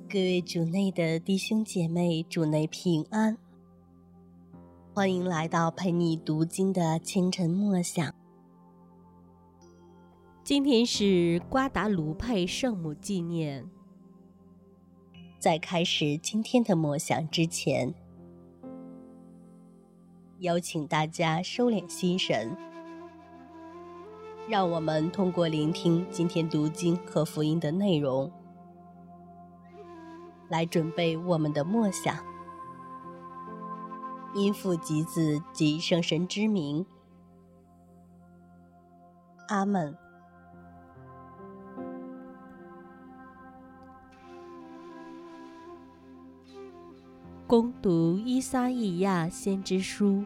各位主内的弟兄姐妹，主内平安，欢迎来到陪你读经的清晨默想。 今天是瓜达卢佩圣母纪念。 在开始今天的默想之前，邀请大家收敛心神，让我们通过聆听今天读经和福音的内容，来准备我们的默想。因父及子及圣神之名，阿们。 恭读依撒意亚先知书。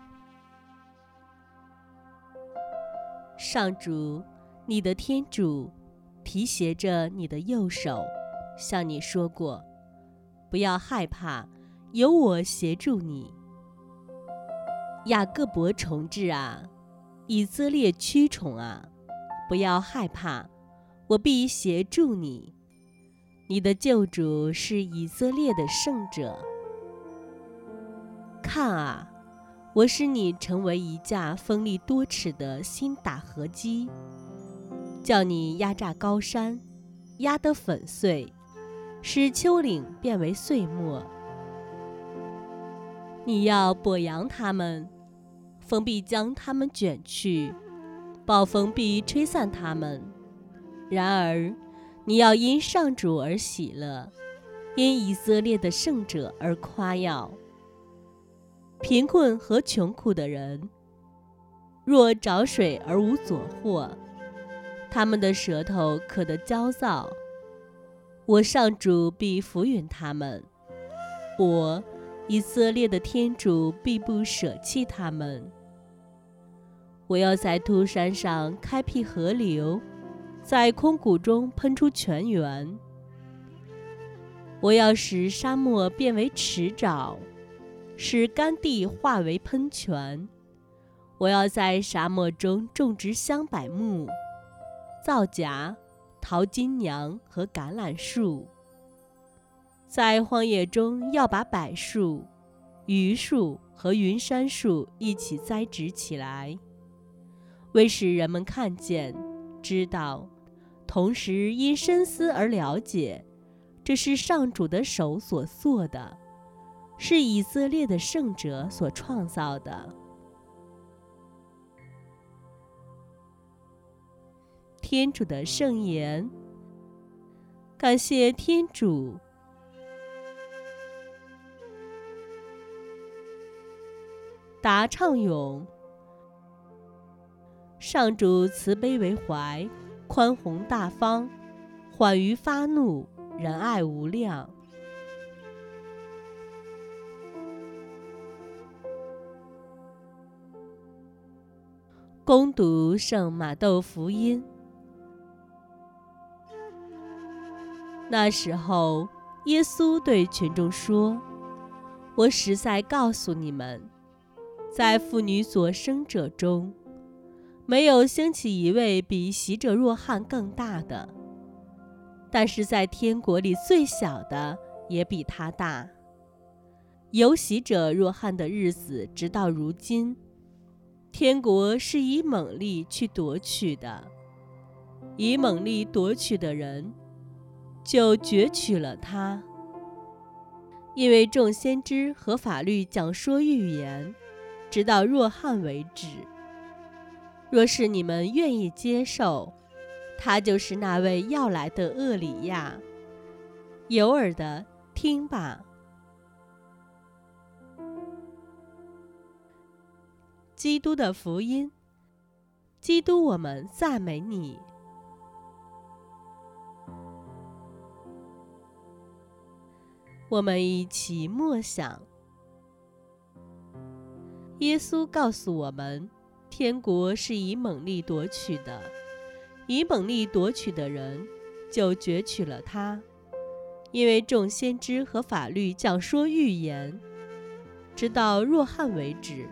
上主，你的天主提携着你的右手，向你说过，不要害怕，有我协助你。雅各伯重置啊，以色列屈宠啊，不要害怕，我必协助你。你的救主是以色列的圣者。看啊，我使你成为一架锋利多齿的新打禾机，叫你压榨高山，压得粉碎，使丘陵变为碎末。你要簸扬它们，风必将它们卷去，暴风必吹散它们。然而，你要因上主而喜乐，因以色列的圣者而夸耀。贫困和穷苦的人，若找水而无所获，他们的舌头渴得焦躁，我上主必抚允他们，我以色列的天主必不舍弃他们。我要在凸山上开辟河流，在空谷中喷出泉源。我要使沙漠变为池沼，使干地化为喷泉。我要在沙漠中种植香柏木、皂荚、桃金娘和橄榄树。在荒野中要把柏树、榆树和云杉树一起栽植起来，为使人们看见、知道，同时因深思而了解，这是上主的手所做的，是以色列的圣者所创造的。天主的圣言。感谢天主。答唱咏。上主慈悲为怀，宽宏大方，缓于发怒，仁爱无量。恭读圣马窦福音。那时候，耶稣对群众说：“我实在告诉你们，在妇女所生者中，没有兴起一位比洗者若翰更大的，但是在天国里最小的也比他大。有洗者若翰的日子直到如今，天国是以猛力去夺取的，以猛力夺取的人，就攫取了他。因为众先知和法律讲说预言，直到若翰为止。若是你们愿意接受，他就是那位要来的厄里亚。有耳的听吧。基督的福音。基督，我们赞美你。我们一起默想。耶稣告诉我们，天国是以猛力夺取的，以猛力夺取的人，就攫取了他。因为众先知和法律讲说预言，直到若翰为止。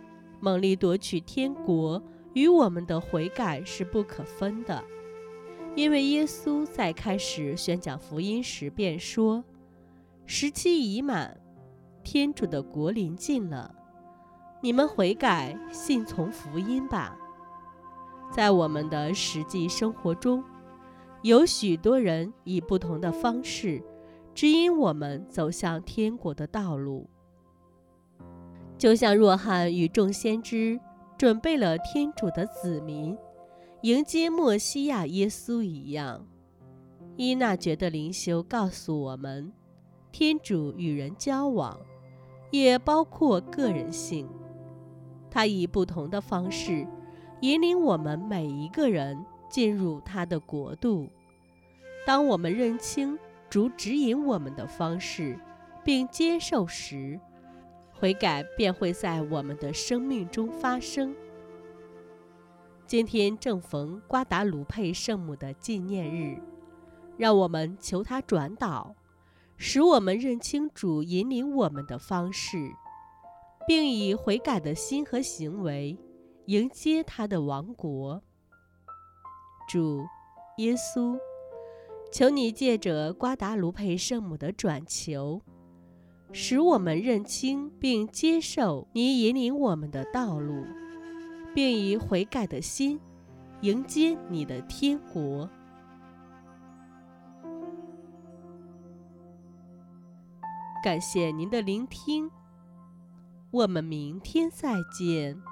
猛力夺取天国与我们的悔改是不可分的。 因为耶稣在开始宣讲福音时便说，时期已满，天主的国临近了，你们悔改，信从福音吧。在我们的实际生活中，有许多人以不同的方式指引我们走向天国的道路，就像若翰与众先知准备了天主的子民迎接默西亚耶稣一样。依纳爵的灵修告诉我们，天主与人交往也包括个人性，他以不同的方式引领我们每一个人进入他的国度。当我们认清主指引我们的方式并接受时，悔改便会在我们的生命中发生。今天正逢瓜达卢佩圣母的纪念日，让我们求他转导，使我们认清主引领我们的方式，并以悔改的心和行为迎接他的王国。主耶稣，求你借着瓜达卢佩圣母的转求，使我们认清并接受你引领我们的道路，并以悔改的心迎接你的天国。感谢您的聆听，我们明天再见。